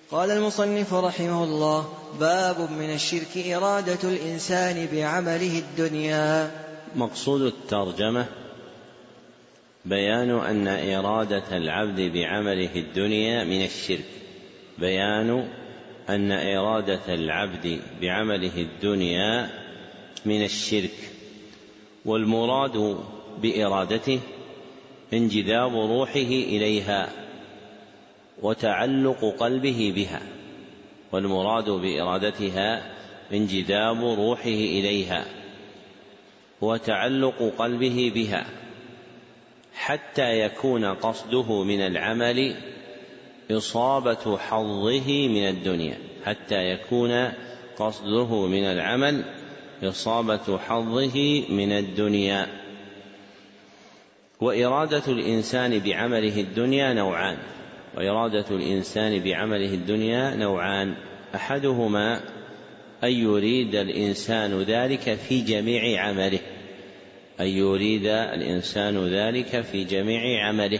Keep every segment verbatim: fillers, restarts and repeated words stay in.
قال المصنف رحمه الله: باب من الشرك إرادة الإنسان بعمله الدنيا. مقصود الترجمة بيان أن إرادة العبد بعمله الدنيا من الشرك، بيان أن إرادة العبد بعمله الدنيا من الشرك، والمراد بإرادته انجذاب روحه إليها وتعلق قلبه بها، والمراد بإرادتها انجذاب روحه إليها وتعلق قلبه بها، حتى يكون قصده من العمل إصابة حظه من الدنيا، حتى يكون قصده من العمل إصابة حظه من الدنيا. وإرادة الإنسان بعمله الدنيا نوعان، وإرادة الإنسان بعمله الدنيا نوعان أحدهما أن يريد الإنسان ذلك في جميع عمله، أن يريد الإنسان ذلك في جميع عمله،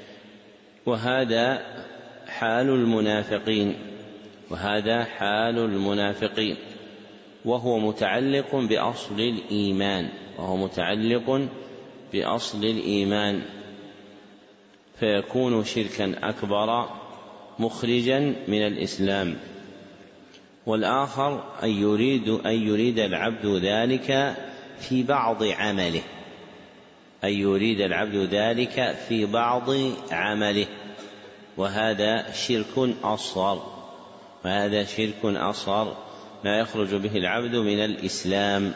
وهذا حال المنافقين، وهذا حال المنافقين وهو متعلق بأصل الإيمان، وهو متعلق بأصل الإيمان، فيكون شركا أكبر مخرجا من الإسلام. والآخر أن يريد, أن يريد العبد ذلك في بعض عمله، أن يريد العبد ذلك في بعض عمله، وهذا شرك أصغر، وهذا شرك أصغر لا يخرج به العبد من الإسلام.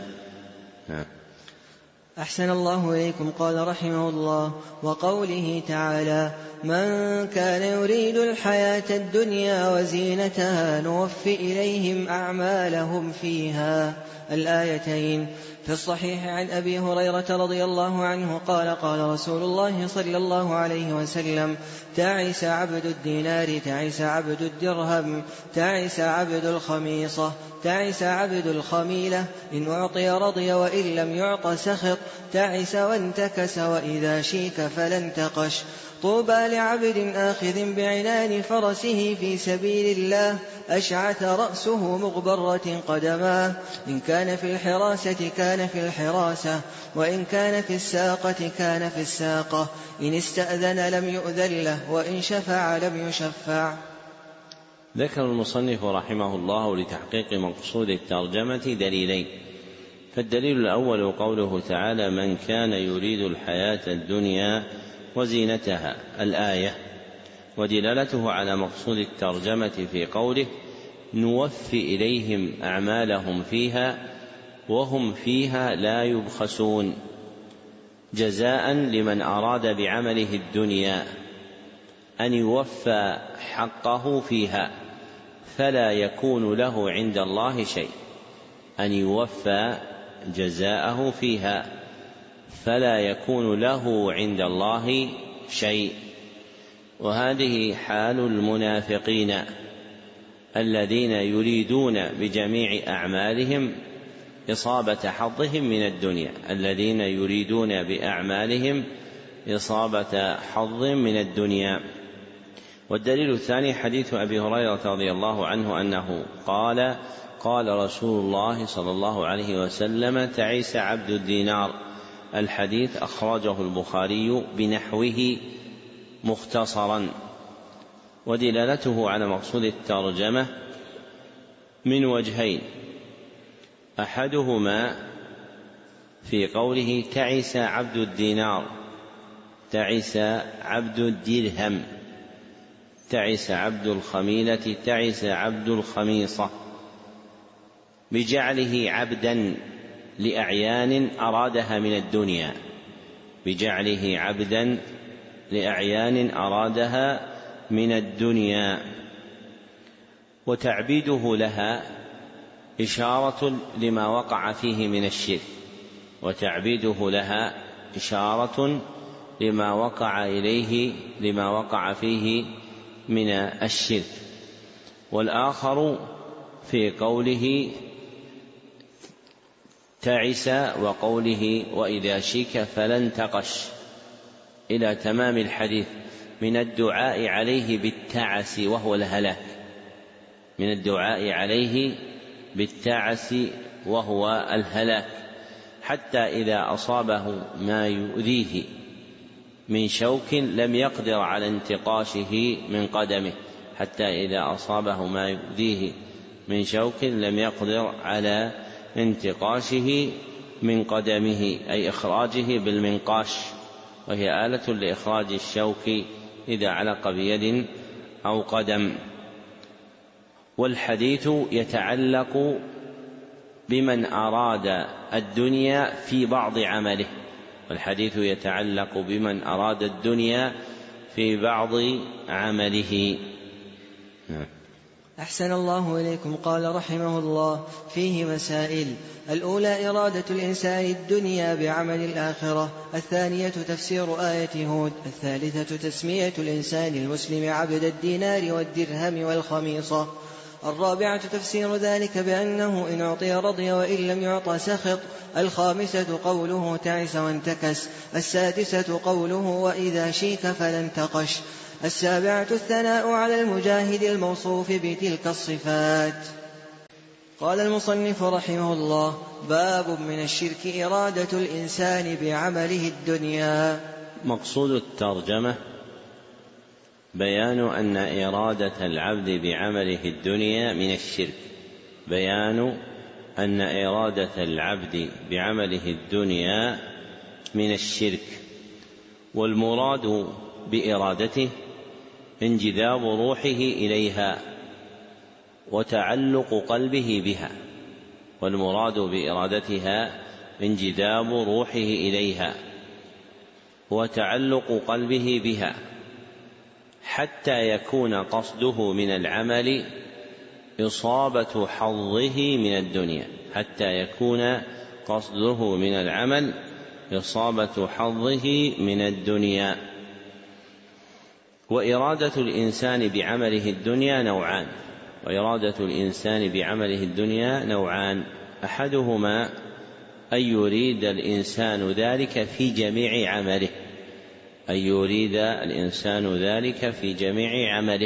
أحسن الله إليكم. قال رحمه الله: وقوله تعالى: من كان يريد الحياة الدنيا وزينتها نوفي إليهم أعمالهم فيها، الآيتين. في الصحيح عن أبي هريرة رضي الله عنه قال: قال رسول الله صلى الله عليه وسلم: تعس عبد الدينار، تعس عبد الدرهم، تعس عبد الخميصة، تعس عبد الخميلة، إن أعطي رضي وإن لم يعط سخط، تعس وانتكس وإذا شيك فلا انتقش. طوبى لعبد آخذ بعنان فرسه في سبيل الله، أشعث رأسه مغبرة قدماه، إن كان في الحراسة كان في الحراسة، وإن كان في الساقة كان في الساقة، إن استأذن لم يؤذن له، وإن شفع لم يشفع. ذكر المصنف رحمه الله لتحقيق مقصود الترجمة دليلين. فالدليل الأول قوله تعالى: من كان يريد الحياة الدنيا وزينتها، الآية، ودلالته على مقصود الترجمة في قوله: نوفي إليهم أعمالهم فيها وهم فيها لا يبخسون، جزاء لمن أراد بعمله الدنيا أن يوفى حقه فيها فلا يكون له عند الله شيء، أن يوفى جزاءه فيها فلا يكون له عند الله شيء. وهذه حال المنافقين الذين يريدون بجميع أعمالهم إصابة حظهم من الدنيا، الذين يريدون بأعمالهم إصابة حظ من الدنيا. والدليل الثاني حديث أبي هريرة رضي الله عنه أنه قال: قال رسول الله صلى الله عليه وسلم: تعس عبد الدينار، الحديث أخرجه البخاري بنحوه مختصرا. ودلالته على مقصود الترجمة من وجهين: أحدهما في قوله: تعس عبد الدينار، تعس عبد الدرهم، تعس عبد الخميلة، تعس عبد الخميصة، بجعله عبدا لأعيان أرادها من الدنيا، بجعله عبدا لأعيان أرادها من الدنيا، وتعبيده لها إشارة لما وقع فيه من الشرك، وتعبيده لها إشارة لما وقع إليه لما وقع فيه من الشرك. والآخر في قوله تعس وقوله وإذا شيك فلا انتقش إلى تمام الحديث من الدعاء عليه بالتعس وهو الهلاك، من الدعاء عليه بالتعس وهو الهلاك، حتى إذا أصابه ما يؤذيه من شوك لم يقدر على انتقاشه من قدمه حتى إذا أصابه ما يؤذيه من شوك لم يقدر على انتقاشه من قدمه، أي إخراجه بالمنقاش، وهي آلة لإخراج الشوك إذا علق بيد أو قدم. والحديث يتعلق بمن أراد الدنيا في بعض عمله، والحديث يتعلق بمن أراد الدنيا في بعض عمله. أحسن الله إليكم. قال رحمه الله: فيه مسائل: الأولى إرادة الإنسان الدنيا بعمل الآخرة، الثانية تفسير آية هود، الثالثة تسمية الإنسان المسلم عبد الدينار والدرهم والخميصة، الرابعة تفسير ذلك بأنه إن أعطي رضي وإن لم يعط سخط، الخامسة قوله تعس وانتكس، السادسة قوله وإذا شيك فلا انتقش، السابعة الثناء على المجاهد الموصوف بتلك الصفات. قال المصنف رحمه الله: باب من الشرك إرادة الإنسان بعمله الدنيا. مقصود الترجمة بيان أن إرادة العبد بعمله الدنيا من الشرك، بيان أن إرادة العبد بعمله الدنيا من الشرك، والمراد بإرادته انجذاب روحه إليها وتعلق قلبه بها، والمراد بإرادتها انجذاب روحه إليها وتعلق قلبه بها، حتى يكون قصده من العمل إصابة حظه من الدنيا، حتى يكون قصده من العمل إصابة حظه من الدنيا. وإرادة الإنسان بعمله الدنيا نوعان، وإرادة الإنسان بعمله الدنيا نوعان أحدهما أن يريد الإنسان ذلك في جميع عمله، أن يريد الإنسان ذلك في جميع عمله،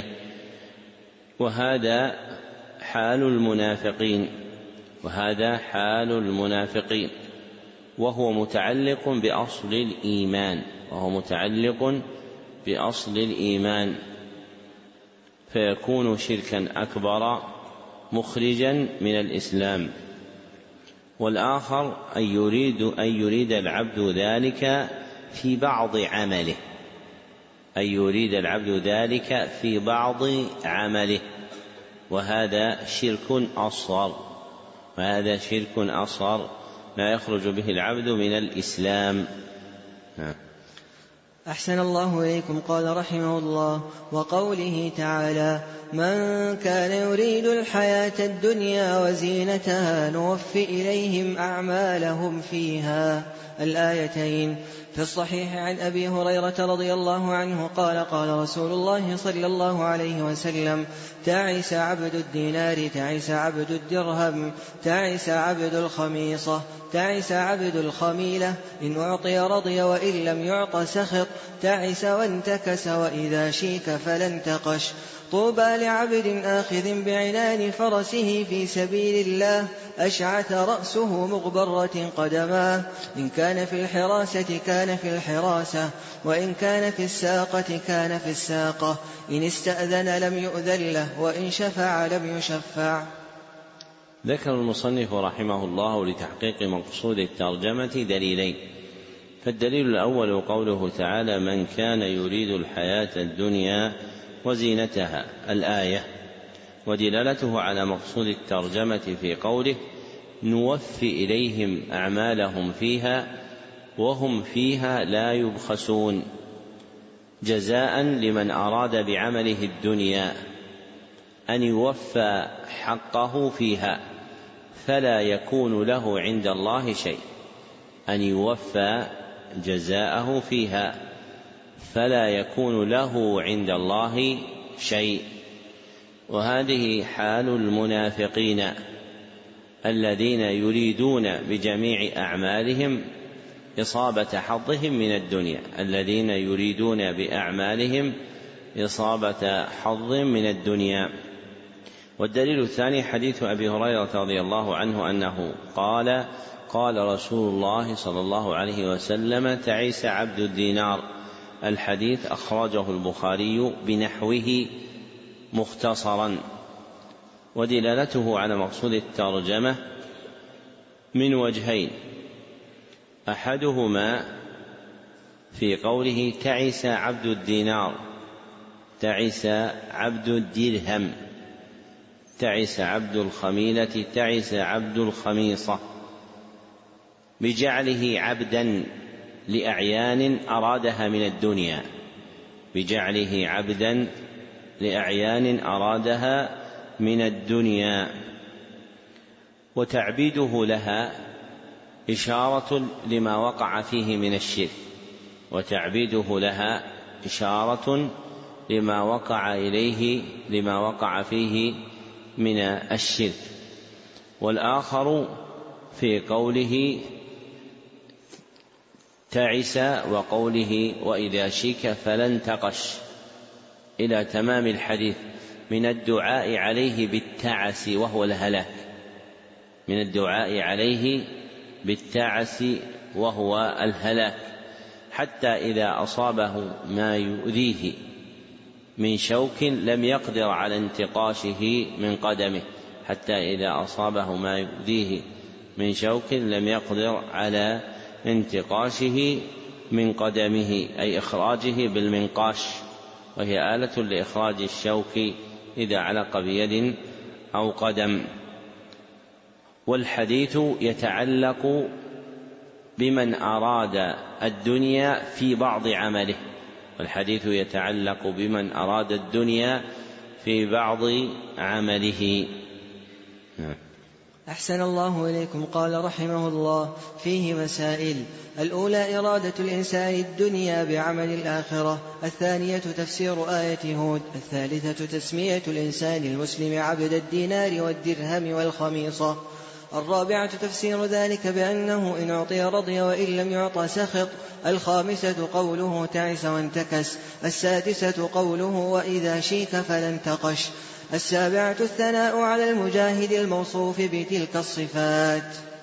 وهذا حال المنافقين، وهذا حال المنافقين وهو متعلق بأصل الإيمان، وهو متعلق بأصل الإيمان، فيكون شركا أكبر مخرجا من الإسلام. والآخر أن يريد أن يريد العبد ذلك في بعض عمله، أن يريد العبد ذلك في بعض عمله، وهذا شرك أصغر، وهذا شرك أصغر لا يخرج به العبد من الإسلام. أحسن الله إليكم. قال رحمه الله: وقوله تعالى: من كان يريد الحياة الدنيا وزينتها نوفي إليهم أعمالهم فيها، الآيتين. في الصحيح عن أبي هريرة رضي الله عنه قال: قال رسول الله صلى الله عليه وسلم: تعس عبد الدينار، تعس عبد الدرهم، تعس عبد الخميصة، تعس عبد الخميلة، إن أعطي رضي وإن لم يعط سخط، تعس وانتكس وإذا شيك فلا انتقش. طوبى لعبد آخذ بعنان فرسه في سبيل الله، أشعث رأسه مغبرة قدماه، إن كان في الحراسة كان في الحراسة، وإن كان في الساقة كان في الساقة، إن استأذن لم يؤذن له، وإن شفع لم يشفع. ذكر المصنف رحمه الله لتحقيق مقصود الترجمة دليلين. فالدليل الأول قوله تعالى: من كان يريد الحياة الدنيا وزينتها، الآية، ودلالته على مقصود الترجمة في قوله: نوفي إليهم أعمالهم فيها وهم فيها لا يبخسون، جزاء لمن أراد بعمله الدنيا أن يوفى حقه فيها فلا يكون له عند الله شيء، أن يوفى جزاءه فيها فلا يكون له عند الله شيء. وهذه حال المنافقين الذين يريدون بجميع أعمالهم إصابة حظهم من الدنيا، الذين يريدون بأعمالهم إصابة حظ من الدنيا. والدليل الثاني حديث أبي هريرة رضي الله عنه أنه قال قال رسول الله صلى الله عليه وسلم تعيس عبد الدينار. الحديث أخرجه البخاري بنحوه مختصرا. ودلالته على مقصود الترجمة من وجهين: أحدهما في قوله تعس عبد الدينار، تعس عبد الدرهم، تعس عبد الخميلة، تعس عبد الخميصة، بجعله عبدا لأعيان أرادها من الدنيا، بجعله عبدا لأعيان أرادها من الدنيا. وتعبيده لها إشارة لما وقع فيه من الشرك، وتعبيده لها إشارة لما وقع إليه لما وقع فيه من الشرك. والآخر في قوله تعس وقوله وإذا شيك فلن تقش إلى تمام الحديث من الدعاء عليه بالتعس وهو الهلاك، من الدعاء عليه بالتعس وهو الهلاك، حتى إذا أصابه ما يؤذيه من شوك لم يقدر على انتقاشه من قدمه، حتى إذا أصابه ما يؤذيه من شوك لم يقدر على انتقاشه من قدمه، أي إخراجه بالمنقاش، وهي آلة لإخراج الشوك إذا علق بيد أو قدم. والحديث يتعلق بمن أراد الدنيا في بعض عمله، والحديث يتعلق بمن أراد الدنيا في بعض عمله. أحسن الله إليكم. قال رحمه الله: فيه مسائل: الأولى إرادة الإنسان الدنيا بعمل الآخرة، الثانية تفسير آية هود، الثالثة تسمية الإنسان المسلم عبد الدينار والدرهم والخميصة، الرابعة تفسير ذلك بأنه إن أعطي رضي وإن لم يعط سخط، الخامسة قوله تعس وانتكس، السادسة قوله وإذا شيك فلن تقش، السابعة الثناء على المجاهد الموصوف بتلك الصفات.